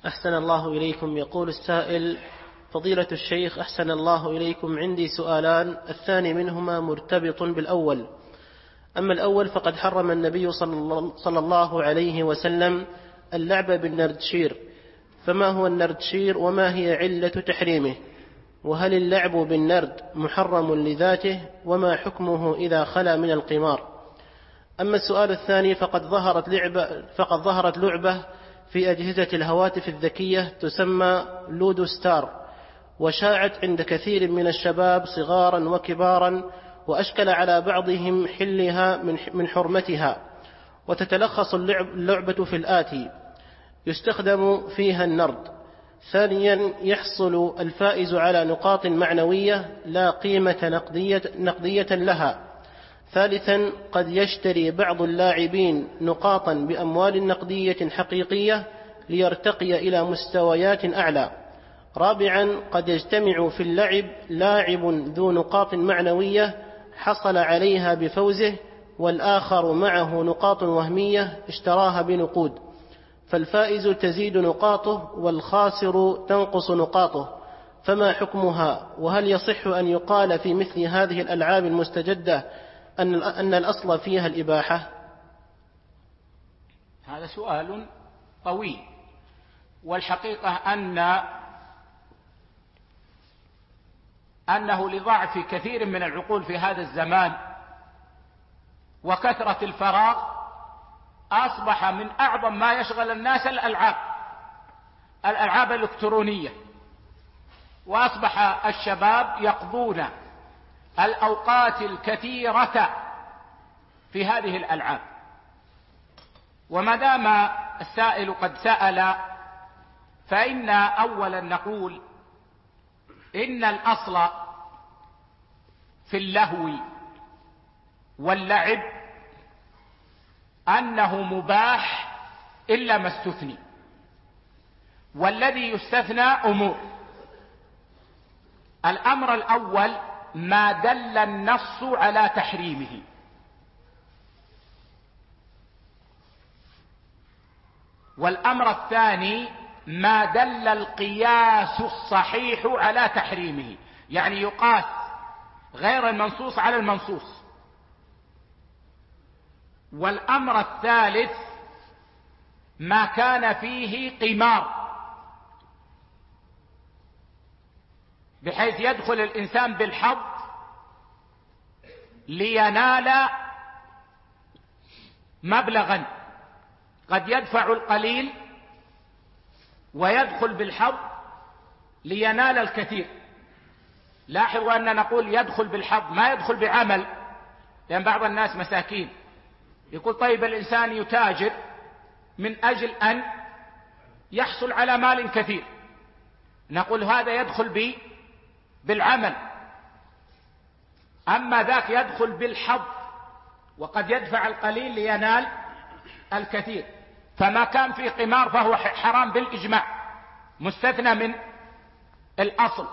أحسن الله إليكم. يقول السائل: فضيلة الشيخ أحسن الله إليكم، عندي سؤالان، الثاني منهما مرتبط بالأول. أما الأول فقد حرم النبي صلى الله عليه وسلم اللعب بالنردشير، فما هو النردشير وما هي علة تحريمه؟ وهل اللعب بالنرد محرم لذاته؟ وما حكمه إذا خلا من القمار؟ أما السؤال الثاني فقد ظهرت لعبة في أجهزة الهواتف الذكية تسمى لودو ستار، وشاعت عند كثير من الشباب صغارا وكبارا، وأشكل على بعضهم حلها من حرمتها. وتتلخص اللعبة في الآتي: يستخدم فيها النرد. ثانيا، يحصل الفائز على نقاط معنوية لا قيمة نقدية لها. ثالثا، قد يشتري بعض اللاعبين نقاطا بأموال نقدية حقيقية ليرتقي إلى مستويات أعلى. رابعا، قد يجتمع في اللعب لاعب ذو نقاط معنوية حصل عليها بفوزه، والآخر معه نقاط وهمية اشتراها بنقود، فالفائز تزيد نقاطه والخاسر تنقص نقاطه، فما حكمها؟ وهل يصح أن يقال في مثل هذه الألعاب المستجدة أن الأصل فيها الإباحة؟ هذا سؤال طويل، والحقيقة أنه لضعف كثير من العقول في هذا الزمان وكثرة الفراغ أصبح من أعظم ما يشغل الناس الألعاب الإلكترونية، وأصبح الشباب يقضون الأوقات الكثيرة في هذه الألعاب. وما دام السائل قد سأل، فإن أولا نقول إن الأصل في اللهو واللعب أنه مباح إلا ما استثني، والذي يستثنى أمور. الأمر الأول ما دل النص على تحريمه، والأمر الثاني ما دل القياس الصحيح على تحريمه، يعني يقاس غير المنصوص على المنصوص. والأمر الثالث ما كان فيه قمار، بحيث يدخل الإنسان بالحظ لينال مبلغا، قد يدفع القليل ويدخل بالحظ لينال الكثير. لاحظوا أن نقول يدخل بالحظ، ما يدخل بعمل، لأن بعض الناس مساكين يقول طيب الإنسان يتاجر من أجل أن يحصل على مال كثير، نقول هذا يدخل بالعمل. أما ذاك يدخل بالحظ، وقد يدفع القليل لينال الكثير. فما كان في قمار فهو حرام بالإجماع، مستثنى من الأصل.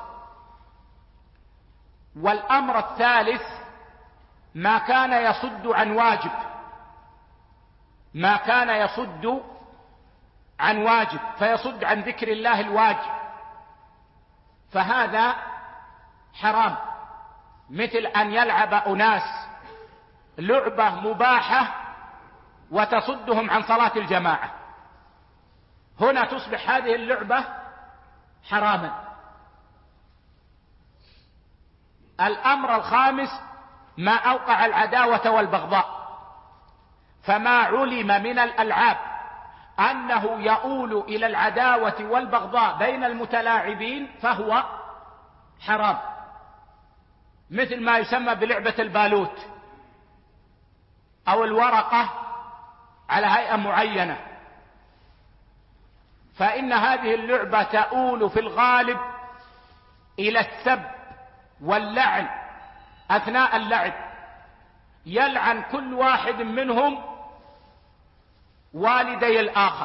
والأمر الثالث ما كان يصد عن واجب، ما كان يصد عن واجب فيصد عن ذكر الله الواجب، فهذا حرام، مثل أن يلعب أناس لعبة مباحة وتصدهم عن صلاة الجماعة، هنا تصبح هذه اللعبة حراما. الأمر الخامس ما أوقع العداوة والبغضاء، فما علم من الألعاب أنه يؤول إلى العداوة والبغضاء بين المتلاعبين فهو حرام، مثل ما يسمى بلعبة البالوت أو الورقة على هيئة معينة، فإن هذه اللعبة تؤول في الغالب إلى السب واللعن أثناء اللعب، يلعن كل واحد منهم والدي الآخر،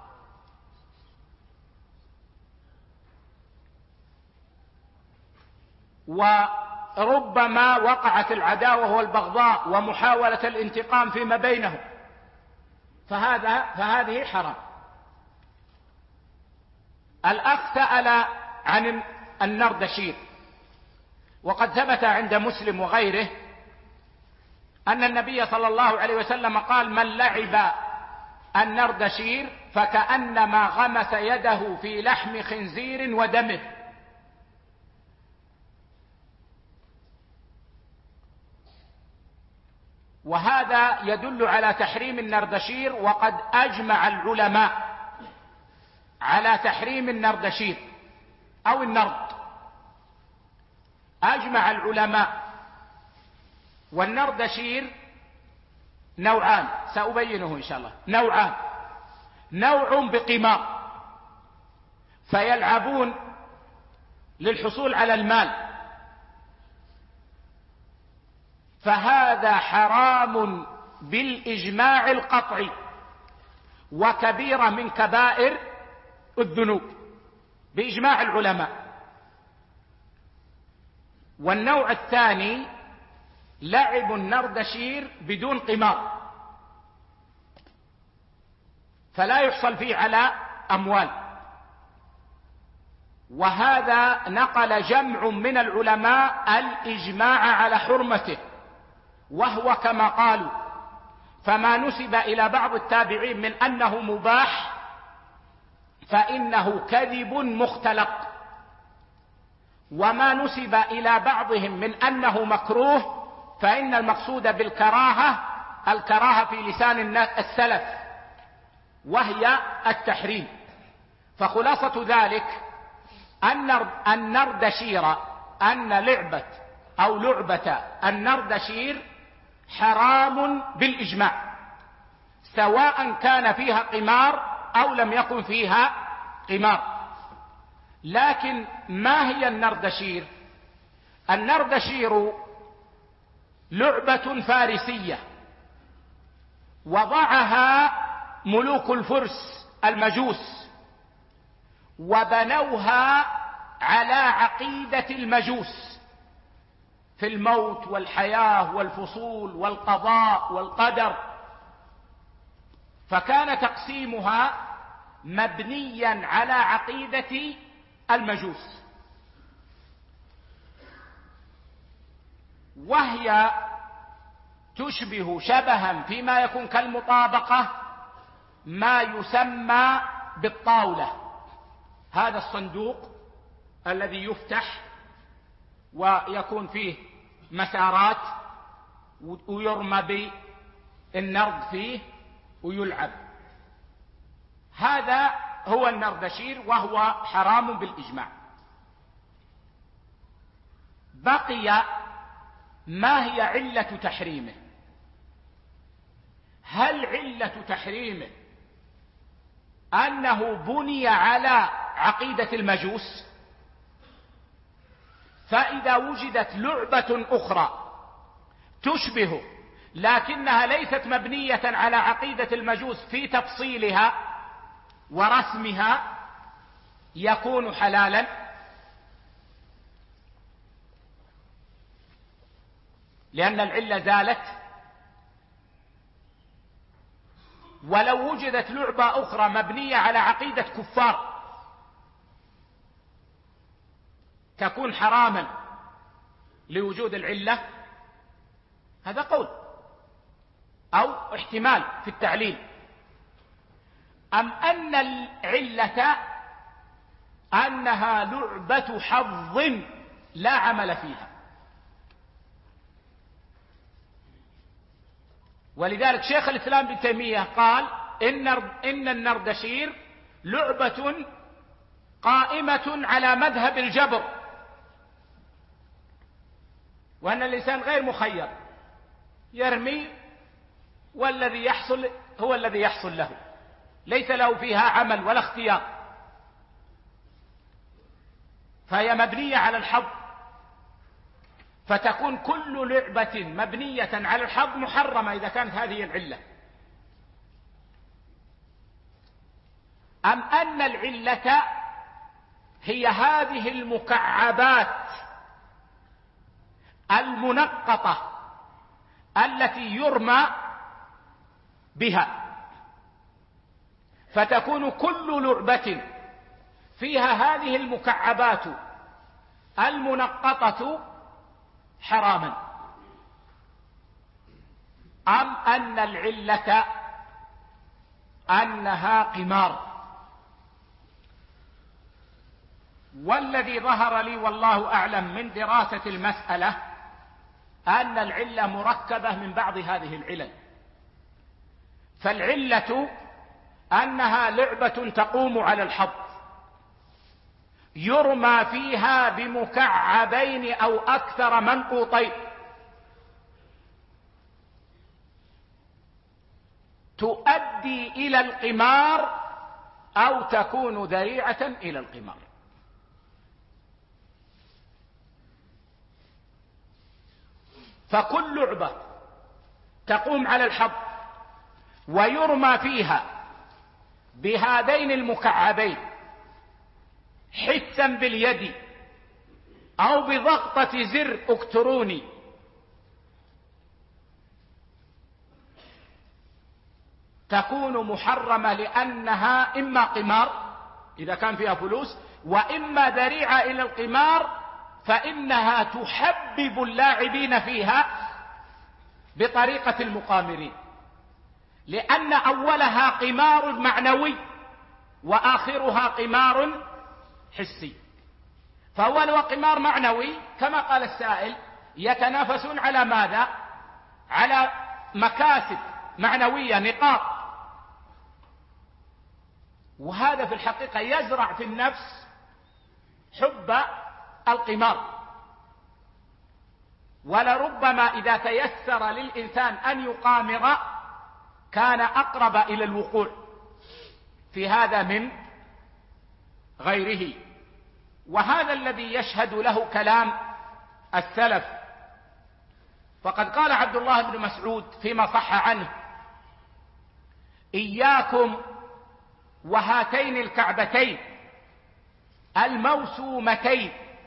وربما وقعت العداوة والبغضاء ومحاولة الانتقام فيما بينهم، فهذه حرام. الأخ سأل عن النردشير، وقد ثبت عند مسلم وغيره أن النبي صلى الله عليه وسلم قال: من لعب النردشير فكأنما غمس يده في لحم خنزير ودمه. وهذا يدل على تحريم النردشير، وقد أجمع العلماء على تحريم النردشير أو النرد. أجمع العلماء. والنردشير نوعان، سأبينه إن شاء الله. نوعان: نوع بقمار فيلعبون للحصول على المال، فهذا حرام بالإجماع القطعي، وكبيرة من كبائر الذنوب بإجماع العلماء. والنوع الثاني لعب النردشير بدون قمار، فلا يحصل فيه على أموال، وهذا نقل جمع من العلماء الإجماع على حرمته، وهو كما قالوا. فما نسب إلى بعض التابعين من أنه مباح فإنه كذب مختلق، وما نسب إلى بعضهم من أنه مكروه فإن المقصود بالكراهة الكراهة في لسان السلف، وهي التحريم. فخلاصة ذلك أن النردشير، أن لعبة النردشير حرام بالإجماع، سواء كان فيها قمار أو لم يكن فيها قمار. لكن ما هي النردشير؟ النردشير لعبة فارسية وضعها ملوك الفرس المجوس، وبنوها على عقيدة المجوس في الموت والحياة والفصول والقضاء والقدر، فكان تقسيمها مبنيا على عقيدة المجوس، وهي تشبه شبها فيما يكون كالمطابقة ما يسمى بالطاولة. هذا الصندوق الذي يفتح ويكون فيه مسارات ويرمى بالنرد فيه ويلعب، هذا هو النردشير، وهو حرام بالإجماع. بقي ما هي علة تحريمه؟ هل علة تحريمه أنه بني على عقيدة المجوس؟ فإذا وجدت لعبة أخرى تشبه لكنها ليست مبنية على عقيدة المجوس في تفصيلها ورسمها، يكون حلالا. لأن العلة زالت. ولو وجدت لعبة أخرى مبنية على عقيدة كفار تكون حراما لوجود العلة، هذا قول أو احتمال في التعليل. أم أن العلة أنها لعبة حظ لا عمل فيها؟ ولذلك شيخ الإسلام ابن تيمية قال إن النردشير لعبة قائمة على مذهب الجبر، وأن الإنسان غير مخير، يرمي والذي يحصل هو الذي يحصل له، ليس له فيها عمل ولا اختيار، فهي مبنية على الحظ، فتكون كل لعبة مبنية على الحظ محرمة إذا كانت هذه العلة. أم أن العلة هي هذه المكعبات المنقطة التي يرمى بها، فتكون كل لعبة فيها هذه المكعبات المنقطة حراما، أم أن العلة أنها قمار؟ والذي ظهر لي والله أعلم من دراسة المسألة أن العلة مركبة من بعض هذه العلل. فالعلة أنها لعبة تقوم على الحظ، يرمى فيها بمكعبين أو أكثر منقوطين، تؤدي إلى القمار أو تكون ذريعة إلى القمار. فكل لعبة تقوم على الحظ ويرمى فيها بهذين المكعبين حسا باليد أو بضغطة زر إلكتروني تكون محرمة، لأنها إما قمار إذا كان فيها فلوس، وإما ذريعة إلى القمار، فإنها تحبب اللاعبين فيها بطريقة المقامرين، لأن أولها قمار معنوي وآخرها قمار حسي. فأولها قمار معنوي كما قال السائل، يتنافسون على ماذا؟ على مكاسب معنوية، نقاط، وهذا في الحقيقة يزرع في النفس حب القمار. ولربما إذا تيسر للإنسان أن يقامر كان أقرب إلى الوقوع في هذا من غيره. وهذا الذي يشهد له كلام السلف. فقد قال عبد الله بن مسعود فيما صح عنه: إياكم وهاتين الكعبتين الموسومتين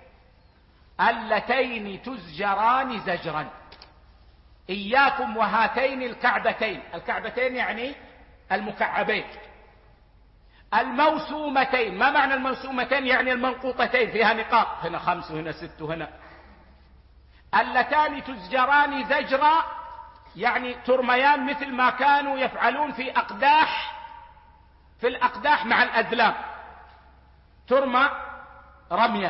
اللتين تزجران زجرا. إياكم وهاتين الكعبتين، الكعبتين يعني المكعبين، الموسومتين. ما معنى الموسومتين؟ يعني المنقوطتين، فيها نقاط، هنا 5 وهنا 6 وهنا. اللتان تزجران زجرا يعني ترميان مثل ما كانوا يفعلون في الأقداح مع الأزلام، ترمى رميا،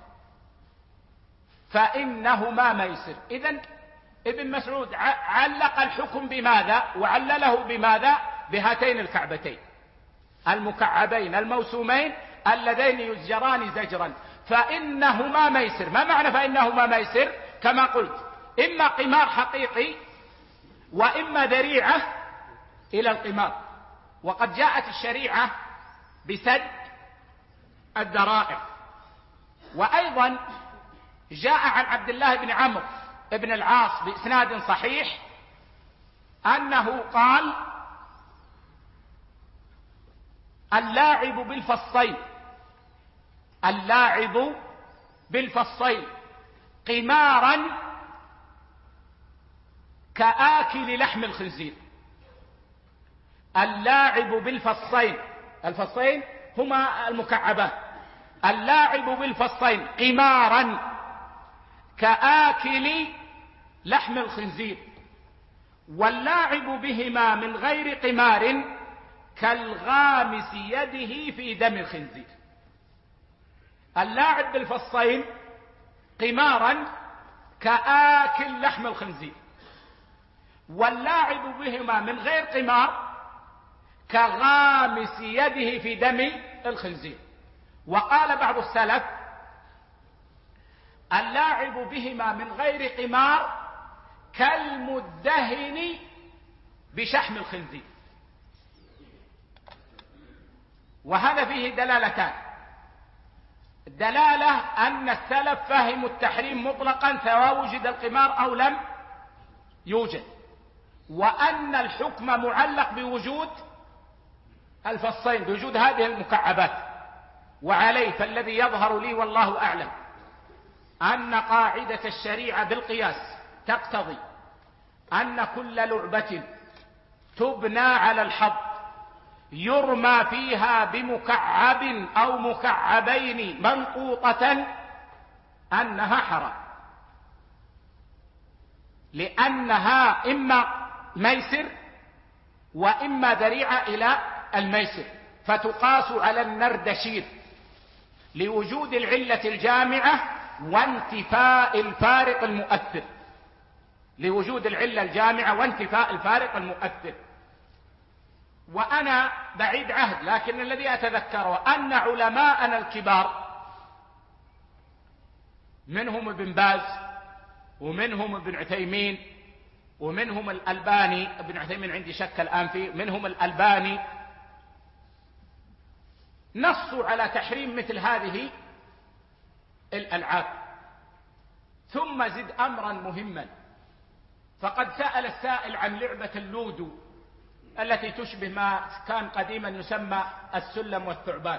فإنهما ميسر. إذن ابن مسعود علق الحكم بماذا وعلله بماذا؟ بهاتين الكعبتين المكعبين الموسومين اللذين يزجران زجرا، فإنهما ميسر. ما معنى فإنهما ميسر؟ كما قلت، إما قمار حقيقي وإما ذريعة إلى القمار. وقد جاءت الشريعة بسد الذرائع. وأيضا جاء عن عبد الله بن عمرو بن العاص بإسناد صحيح أنه قال: اللاعب بالفصين، اللاعب بالفصين قمارا كآكل لحم الخنزير. اللاعب بالفصين، الفصين هما المكعبات، اللاعب بالفصين قمارا كآكل لحم الخنزير، واللاعب بهما من غير قمار كالغامس يده في دم الخنزير. اللاعب بالفصين قمارا كآكل لحم الخنزير، واللاعب بهما من غير قمار كغامس يده في دم الخنزير. وقال بعض السلف: اللاعب بهما من غير قمار كالمدهن بشحم الخنزير. وهذا فيه دلالتان: دلالة أن السلف فهموا التحريم مطلقا سواء وجد القمار أو لم يوجد، وأن الحكم معلق بوجود الفصين، بوجود هذه المكعبات. وعليه فالذي يظهر لي والله أعلم أن قاعدة الشريعة بالقياس تقتضي أن كل لعبة تبنى على الحظ يرمى فيها بمكعب أو مكعبين منقوطة أنها حرام، لأنها إما ميسر وإما ذريعة إلى الميسر، فتقاس على النردشير لوجود العلة الجامعة وانتفاء الفارق المؤثر، لوجود العلة الجامعة وانتفاء الفارق المؤثر. وأنا بعيد عهد، لكن الذي أتذكره أن علماءنا الكبار منهم ابن باز ومنهم ابن عثيمين ومنهم الألباني، ابن عثيمين عندي شك الآن فيه، منهم الألباني، نصوا على تحريم مثل هذه الألعاب. ثم زد أمرا مهما، فقد سأل السائل عن لعبة اللودو التي تشبه ما كان قديما يسمى السلم والثعبان.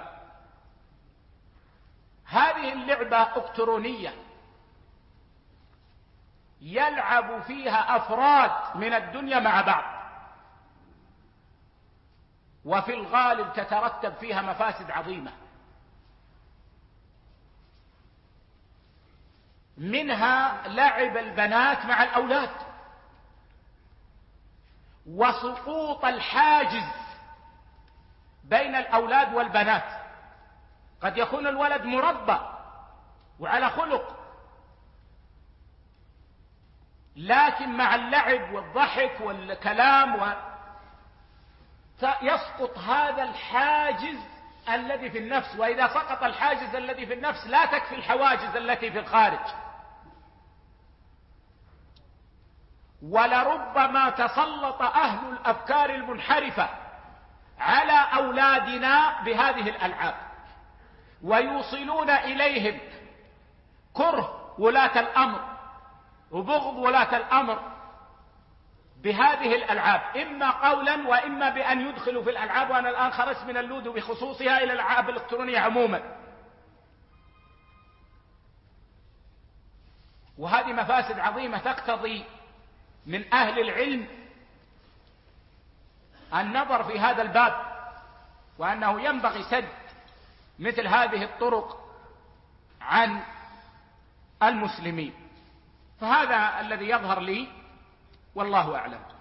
هذه اللعبة إلكترونية يلعب فيها أفراد من الدنيا مع بعض، وفي الغالب تترتب فيها مفاسد عظيمة، منها لعب البنات مع الأولاد، وسقوط الحاجز بين الأولاد والبنات. قد يكون الولد مربى وعلى خلق، لكن مع اللعب والضحك والكلام يسقط هذا الحاجز الذي في النفس، وإذا سقط الحاجز الذي في النفس لا تكفي الحواجز التي في الخارج. ولربما تسلط أهل الأفكار المنحرفة على أولادنا بهذه الألعاب، ويوصلون إليهم كره ولاة الأمر وبغض ولاة الأمر بهذه الألعاب، إما قولا وإما بأن يدخلوا في الألعاب. وأنا الآن خرجت من اللودو بخصوصها إلى الألعاب الإلكترونية عموما، وهذه مفاسد عظيمة تقتضي من أهل العلم النظر في هذا الباب، وأنه ينبغي سد مثل هذه الطرق عن المسلمين. فهذا الذي يظهر لي، والله أعلم.